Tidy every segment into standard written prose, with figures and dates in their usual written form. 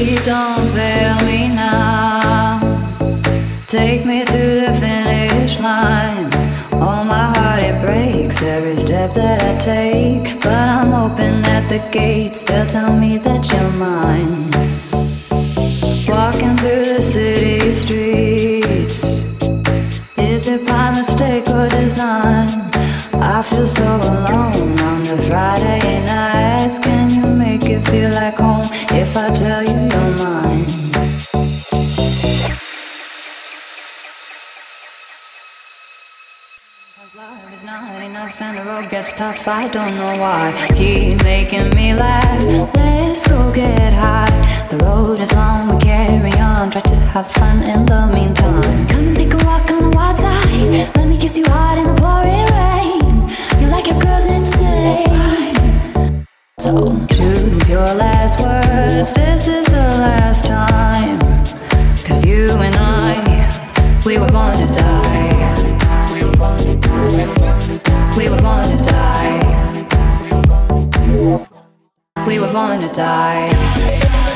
don't fail me now. Take me to the finish line. Oh, my heart, it breaks every step that I take. But I'm hoping at the gates they'll tell me that you're mine. Walking through the city streets, is it by mistake or design? I feel so alone on the Friday nights. Can you make it feel like home if I tell you you're mine? Love is not enough and the road gets tough, I don't know why. Keep making me laugh, let's go get high. The road is long, we carry on, try to have fun in the meantime. Come and take a walk on the wild side, let me kiss you hard in the pouring rain. You're like your girl's insane. So choose your last words, this is the last time. Cause you and I, we were born to die. We were born to die. We were born to die. We were born to die.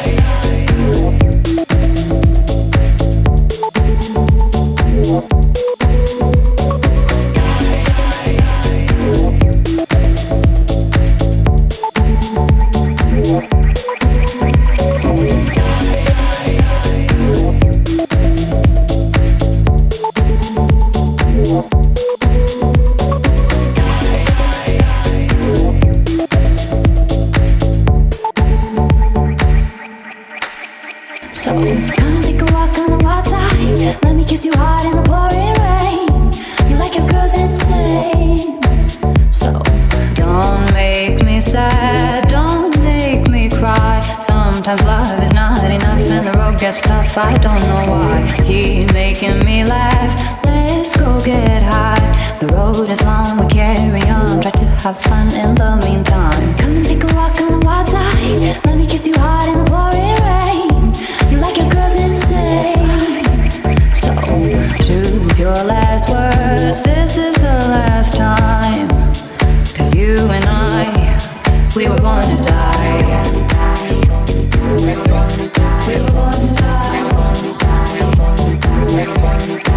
So come take a walk on the wild side, let me kiss you hard in the pouring rain. You like your girl's insane. So don't make me sad, don't make me cry. Sometimes love is not enough and the road gets tough, I don't know why. Keep making me laugh, let's go get high. The road is long, we carry on, try to have fun in the meantime. Come and take a walk on the wild side, let me kiss you hard in the pouring rain. You like your girl's insane. So choose your last words, this is the last time. Cause you and I, we were born to die. We were born to die. We were born to die. We were born to die. We were born to die.